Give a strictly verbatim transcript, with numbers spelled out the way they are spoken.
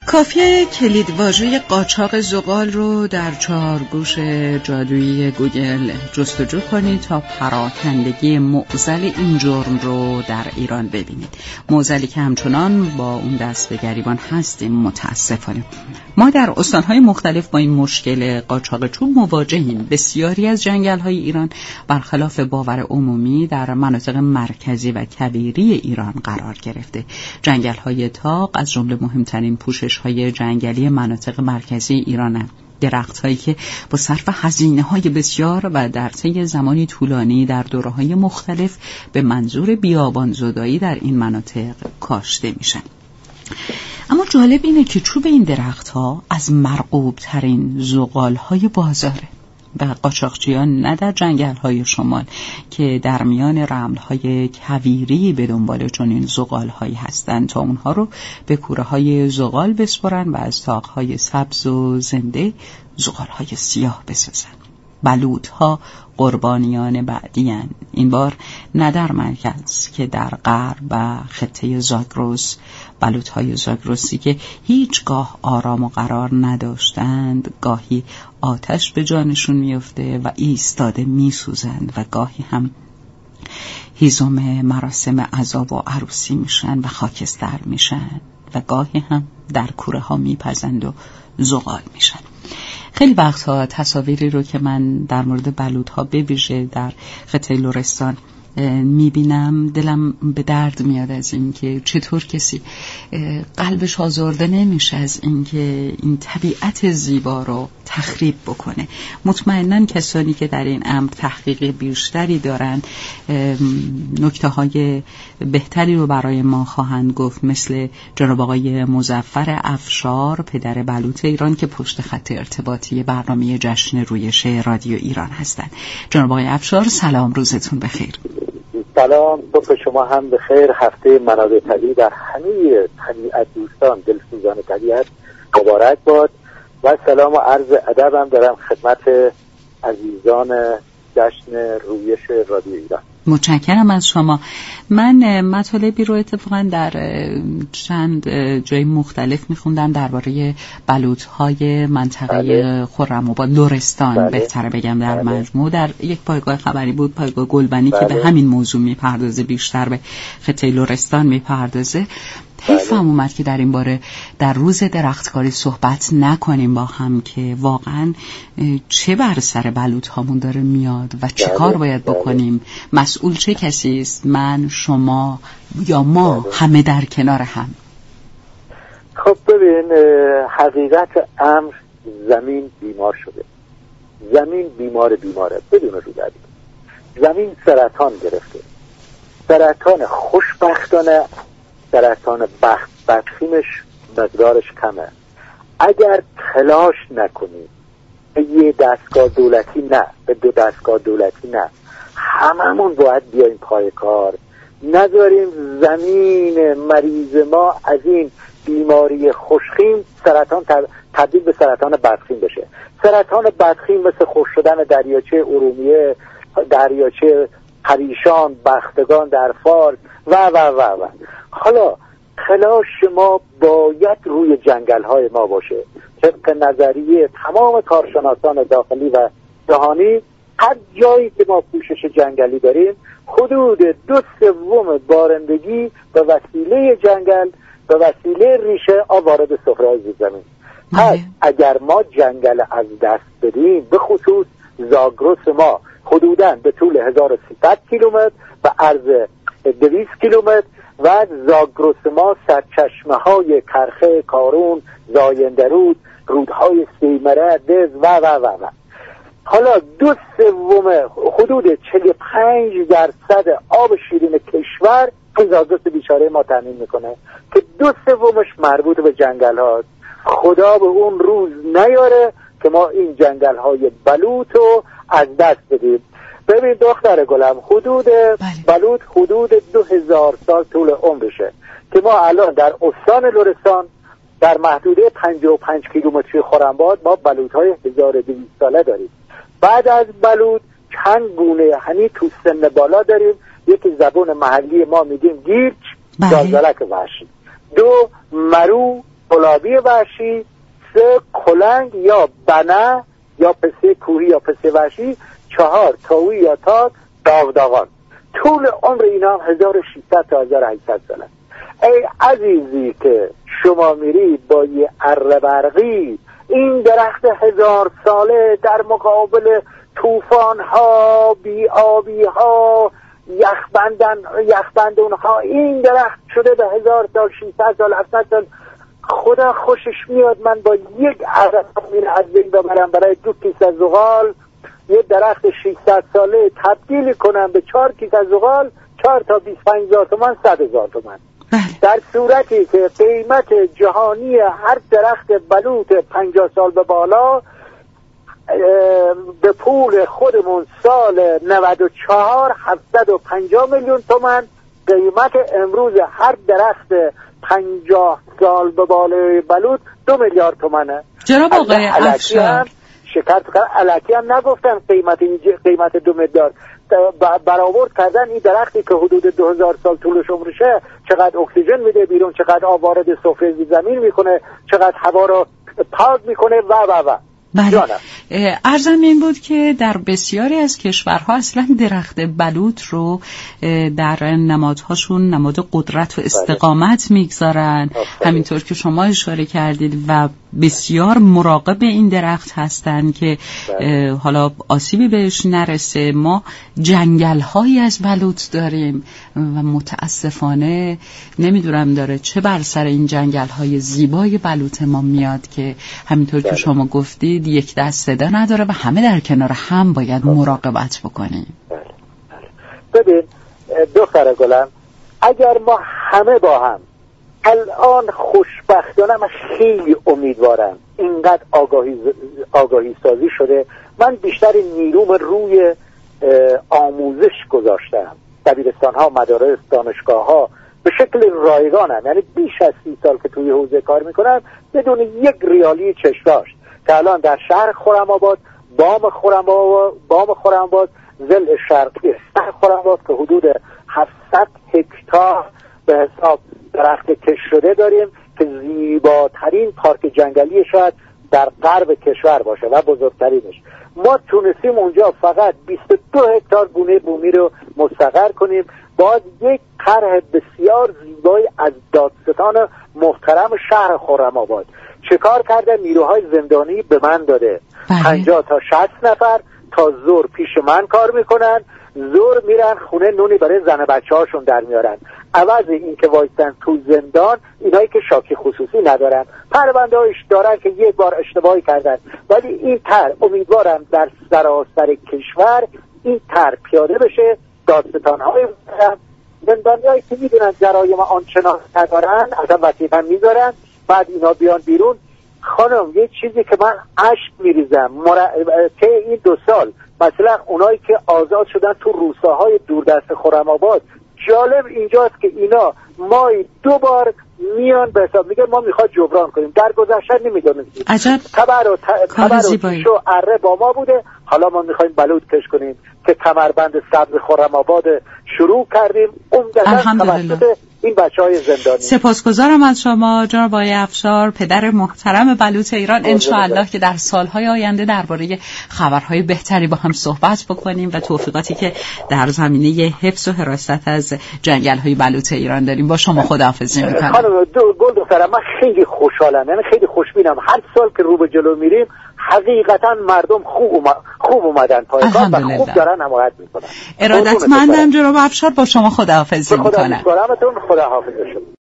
کافیه کلیدواژه قاچاق زغال رو در چهارگوش جادویی گوگل جستجو کنید تا پراکندگی معضل این جرم رو در ایران ببینید. معضلی که همچنان با اون دست به گریبان هستیم متاسفانه. ما در استانهای مختلف با این مشکل قاچاق چوب مواجهیم. بسیاری از جنگل‌های ایران برخلاف باور عمومی در مناطق مرکزی و کویری ایران قرار گرفته. جنگل‌های تاق از جمله مهمترین پوشش های جنگلی مناطق مرکزی ایرانه. درخت‌هایی که با صرف هزینه‌های بسیار و در طی زمانی طولانی در دوره‌های مختلف به منظور بیابان‌زدایی در این مناطق کاشته میشن. اما جالب اینه که چوب این درخت‌ها از مرغوب‌ترین زغال‌های بازاره و قاچاقچیان نه در جنگل‌های شمال که در میان رمل‌های کویری به دنبال چنین زغال‌هایی هستند تا اونها رو به کوره‌های زغال بسپرن و از طاق‌های سبز و زنده زغال‌های سیاه بسازن. بلوط‌ها قربانیان بعدی‌اند. این بار نه در مرکز که در غرب و خطه زاگرس. بلوط‌های زاگرسی که هیچگاه آرام و قرار نداشتند گاهی آتش به جانشون میفته و ایستاده میسوزند و گاهی هم هیزم مراسم عزا و عروسی میشن و خاکستر میشن و گاهی هم در کوره ها میپزند و زغال میشن. خیلی وقتها تصاویری رو که من در مورد بلوط ها بویژه در خطه لرستان میبینم دلم به درد میاد از این که چطور کسی قلبش آزرده نمیشه از این که این طبیعت زیبا رو تخریب بکنه. مطمئناً کسانی که در این امر تحقیق بیشتری دارن نکته های بهتری رو برای ما خواهند گفت، مثل جناب آقای مظفر افشار پدر بلوط ایران که پشت خط ارتباطی برنامه جشن رویش رادیو ایران هستند. جناب آقای افشار سلام، روزتون بخیر. سلام، صبح شما هم بخیر. هفته منابع طبیعی در همه طبیعت دوستان دلسوزان طبیعت مبارک باد و سلام و عرض ادب هم دارم خدمت عزیزان جشن رویش رادیو ایران. متشکرم از شما. من مطالبی رو اتفاقا در چند جای مختلف میخوندم درباره بلوط‌های منطقه خرم‌آباد لرستان، بله. بهتره بگم در بله. مجموع در یک پایگاه خبری بود، پایگاه گلبنی بله. که به همین موضوع میپردازه، بیشتر به خطه لرستان میپردازه. حیفم اومد که در این باره در روز درختکاری صحبت نکنیم با هم که واقعا چه بر سر بلوط هامون داره میاد و چه کار باید بکنیم. مسئول چه کسی است؟ من، شما یا ما همه در کنار هم؟ خب ببین، حقیقت امر زمین بیمار شده. زمین بیمار بیماره بدون رو دارید. زمین سرطان گرفته. سرطان خوشبختانه سرطان بخت بدخیمش مقدارش کمه. اگر تلاش نکنیم به یه دستگاه دولتی نه، به دو دستگاه دولتی نه، هممون باید بیاییم پای کار، نذاریم زمین مریض ما از این بیماری خوشخیم سرطان تبدیل به سرطان بدخیم بشه. سرطان بدخیم مثل خشک شدن دریاچه ارومیه، دریاچه پریشان، بختگان در فارس و و و و حالا تلاش ما باید روی جنگل های ما باشه. طبق نظریه تمام کارشناسان داخلی و جهانی، هر جایی که ما پوشش جنگلی داریم حدود دو سوم بارندگی به وسیله جنگل، به وسیله ریشه آب وارد صفره‌های زمین. پس اگر ما جنگل از دست بدیم، به خصوص زاگرس ما حدوداً به طول هزار و سیصد کیلومتر و عرض دویست کیلومتر و زاگرس ما سرچشمه های کرخه، کارون، زایندرود، رودهای سیمره، دز و و و و حالا دو سوم حدود چهل و پنج درصد آب شیرین کشور زاگرس بیچاره ما تامین میکنه که دو سومش مربوط به جنگل هاست. خدا به اون روز نیاره که ما این جنگل های بلوط رو از دست بدیم. ببین دختر گلم، حدود بلوط حدود دو هزار سال طول عمرشه که ما الان در استان لرستان در محدوده پنجاه و پنج کیلومتری خرم‌آباد ما بلوط های هزار و دویست ساله داریم. بعد از بلوط چند گونه هنی تو سن بالا داریم. یکی زبان محلی ما میگیم گیرچ، زلزلک وحشی. دو مرو گلابی وحشی، سه کلنگ یا بنه یا پسه کوهی یا پسه وحشی، چهار تاوی یا تاک داوداغان. طول عمر اینا هم هزار و ششصد تا هزار و هشتصد سال است. ای عزیزی که شما میری با یه اره برقی این درخت هزار ساله در مقابل طوفان ها، بی آبی ها، یخبندن یخبندون ها، این درخت شده به هزار سال، ششصد سال، هفتصد سال. خدا خوشش میاد من با یک اره این از بین ببرم برای دو کیسه زغال یه درخت ششصد ساله تبدیل کنم به چهار کیسه زغال، چهار تا بیست و پنج هزار تومان، صد هزار تومان. در صورتی که قیمت جهانی هر درخت بلوط پنجاه سال به بالا به پول خودمون سال نود و چهار هفتصد و پنجاه میلیون تومان، قیمت امروز هر درخت پنجاه سال به بالای بلوط دو میلیارد تومانه. جناب آقای افشار، شکر تو الکی هم نگفتن قیمت قیمت دو میلیارد، برآورد کردن این درختی که حدود دو هزار سال طولش عمرشه چقدر اکسیژن میده بیرون، چقدر آب وارد سفره زمین میکنه، چقدر هوا رو پاک میکنه و و و بله. عرضم این بود که در بسیاری از کشورها اصلا درخت بلوط رو در نمادهاشون نماد قدرت و استقامت میگذارن، همینطور که شما اشاره کردید، و بسیار مراقب این درخت هستن که حالا آسیبی بهش نرسه. ما جنگل هایی از بلوط داریم و متاسفانه نمیدونم داره چه بر سر این جنگل های زیبای بلوط ما میاد که همینطور که شما گفتید یک دست صدا نداره و همه در کنار هم باید مراقبت بکنیم. ببین دختر گلم، اگر ما همه با هم الان خوشبختانه، من خیلی امیدوارم اینقدر آگاهی, آگاهی سازی شده، من بیشتر نیروم روی آموزش گذاشتم، دبیرستان ها، مدارس، دانشگاه ها به شکل رایگانم، یعنی بیش از سی سال که توی حوزه کار میکنم بدون یک ریالی چشم‌داشت که الان در شهر خرم‌آباد، بام خرم‌آباد، بام خرم‌آباد، ضلع شرقی شهر خرم‌آباد که حدود هفتصد هکتار به حساب درخت کش شده داریم که زیباترین پارک جنگلی شاید در غرب کشور باشه و بزرگترینش. ما تونستیم اونجا فقط بیست و دو هکتار گونه بومی رو مستقر کنیم. باید یک طرح بسیار زیبایی از دادستان محترم شهر خرم‌آباد چه کار کرده؟ نیروهای زندانی به من داده، پنجاه تا شصت نفر تا زور پیش من کار میکنن، زور میرن خونه نونی برای زن بچه هاشون در میارن، عوض این که وایستن تو زندان اینایی که شاکی خصوصی ندارن، پرونده هایش دارن که یک بار اشتباهی کردن. ولی این طرح امیدوارم در سراسر کشور این طرح پیاده بشه. دادستان های زندانی هایی که میدونن جرایم آنچنان ندارن اصلا وظیفه میذارن، بعد اینا بیان بیرون. خانم یه چیزی که من اشک میریزم مر... که این دو سال مثلا اونایی که آزاد شدن تو روستاهای دوردست خرم‌آباد، جالب اینجاست که اینا مای دو بار میان به حساب میگه ما میخواد جبران کنیم، در گذشته نمیدونستیم. عجب تبر و تبر و تیش و اره با ما بوده، حالا ما میخوایم بلوط کش کنیم که کمربند سبز خرم‌آباد شروع کردیم عمدتاً توسط این بچهای زندانی. سپاسگزارم از شما جناب آقای افشار، پدر محترم بلوط ایران. انشاءالله که در سالهای آینده درباره خبرهای بهتری با هم صحبت بکنیم و توفیقاتی که در زمینه حفظ و حراست از جنگل‌های بلوط ایران داریم. با شما خداحافظی می‌کنم. خانم دو گل دخترم، من خیلی خوشحالم، یعنی خیلی خوشبینم. هر سال که رو به جلو میریم حقیقتا مردم خوب اوم... خوب اومدن پای کار و خوب دارن حمایت میکنن. ارادتمندم جناب افشار، با شما خداحافظی میکنم. خدا حافظ شما.